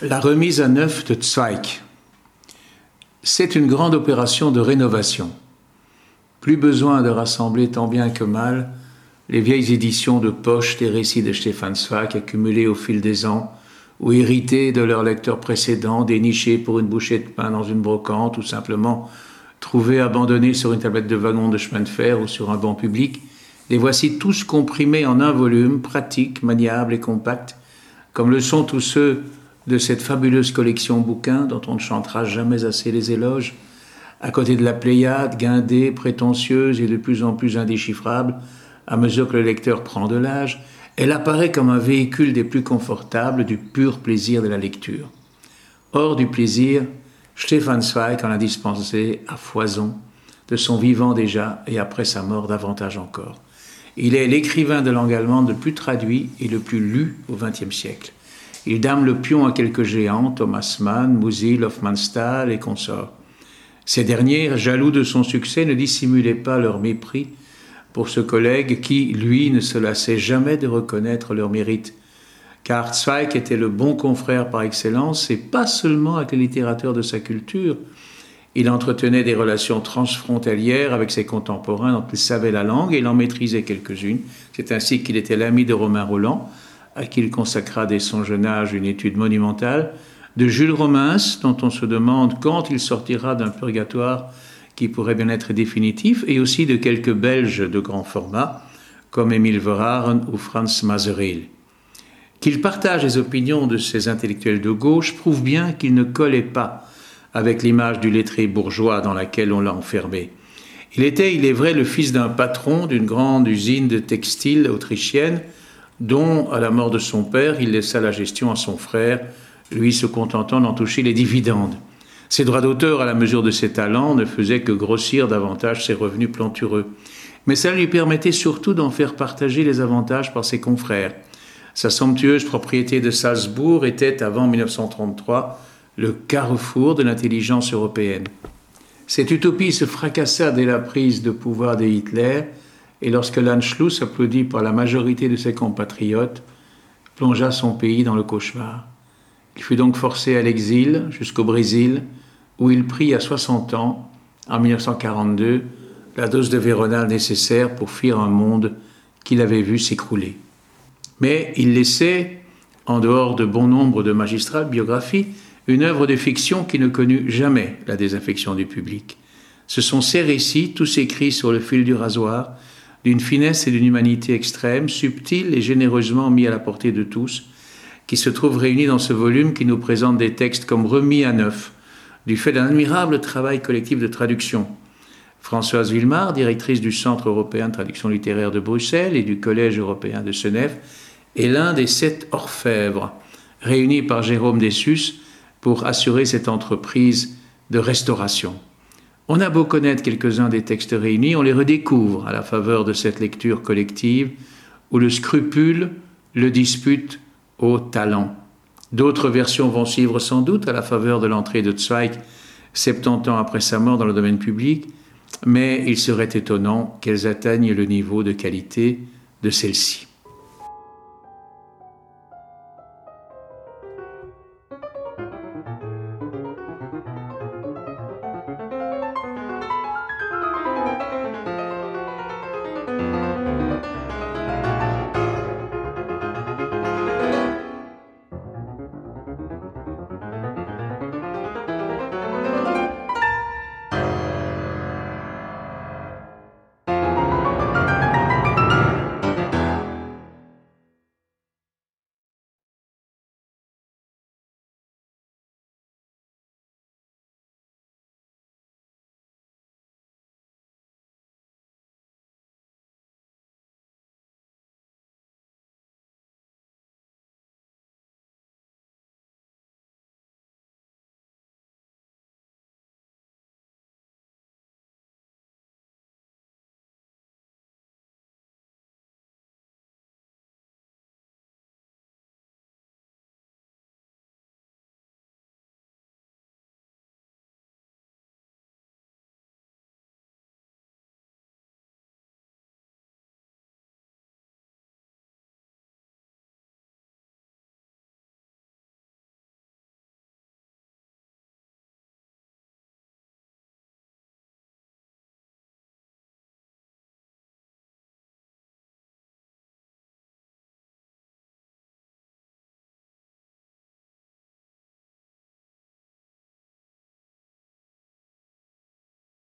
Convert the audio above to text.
La remise à neuf de Zweig. C'est une grande opération de rénovation. Plus besoin de rassembler tant bien que mal les vieilles éditions de poche des récits de Stefan Zweig accumulés au fil des ans ou hérités de leurs lecteurs précédents, dénichés pour une bouchée de pain dans une brocante ou simplement trouvés abandonnés sur une tablette de wagon de chemin de fer ou sur un banc public. Les voici tous comprimés en un volume, pratique, maniable et compact, comme le sont tous ceux de cette fabuleuse collection bouquins dont on ne chantera jamais assez les éloges, à côté de la Pléiade, guindée, prétentieuse et de plus en plus indéchiffrable, à mesure que le lecteur prend de l'âge, elle apparaît comme un véhicule des plus confortables du pur plaisir de la lecture. Hors du plaisir, Stefan Zweig en a dispensé à foison, de son vivant déjà et après sa mort davantage encore. Il est l'écrivain de langue allemande le plus traduit et le plus lu au XXe siècle. Il dame le pion à quelques géants, Thomas Mann, Musil, Hofmannsthal et consorts. Ces derniers, jaloux de son succès, ne dissimulaient pas leur mépris pour ce collègue qui, lui, ne se lassait jamais de reconnaître leur mérite. Car Zweig était le bon confrère par excellence, et pas seulement avec les littérateurs de sa culture. Il entretenait des relations transfrontalières avec ses contemporains dont il savait la langue et il en maîtrisait quelques-unes. C'est ainsi qu'il était l'ami de Romain Rolland, à qui il consacra dès son jeune âge une étude monumentale, de Jules Romens, dont on se demande quand il sortira d'un purgatoire qui pourrait bien être définitif, et aussi de quelques Belges de grand format, comme Émile Verhaeren ou Franz Masereel. Qu'il partage les opinions de ces intellectuels de gauche prouve bien qu'il ne collait pas avec l'image du lettré bourgeois dans laquelle on l'a enfermé. Il était, il est vrai, le fils d'un patron d'une grande usine de textile autrichienne, dont, à la mort de son père, il laissa la gestion à son frère, lui se contentant d'en toucher les dividendes. Ses droits d'auteur, à la mesure de ses talents, ne faisaient que grossir davantage ses revenus plantureux. Mais ça lui permettait surtout d'en faire partager les avantages par ses confrères. Sa somptueuse propriété de Salzbourg était, avant 1933, le carrefour de l'intelligence européenne. Cette utopie se fracassa dès la prise de pouvoir de Hitler, et lorsque l'Anschluss, applaudi par la majorité de ses compatriotes, plongea son pays dans le cauchemar. Il fut donc forcé à l'exil jusqu'au Brésil, où il prit à 60 ans, en 1942, la dose de Véronal nécessaire pour fuir un monde qu'il avait vu s'écrouler. Mais il laissait, en dehors de bon nombre de magistrales biographies, une œuvre de fiction qui ne connut jamais la désaffection du public. Ce sont ces récits, tous écrits sur le fil du rasoir, d'une finesse et d'une humanité extrême, subtile et généreusement mis à la portée de tous, qui se trouvent réunis dans ce volume qui nous présente des textes comme remis à neuf, du fait d'un admirable travail collectif de traduction. Françoise Villemard, directrice du Centre européen de traduction littéraire de Bruxelles et du Collège européen de Senef, est l'un des 7 orfèvres réunis par Jérôme Dessus pour assurer cette entreprise de restauration. On a beau connaître quelques-uns des textes réunis, on les redécouvre à la faveur de cette lecture collective où le scrupule le dispute au talent. D'autres versions vont suivre sans doute à la faveur de l'entrée de Zweig 70 ans après sa mort dans le domaine public, mais il serait étonnant qu'elles atteignent le niveau de qualité de celle-ci.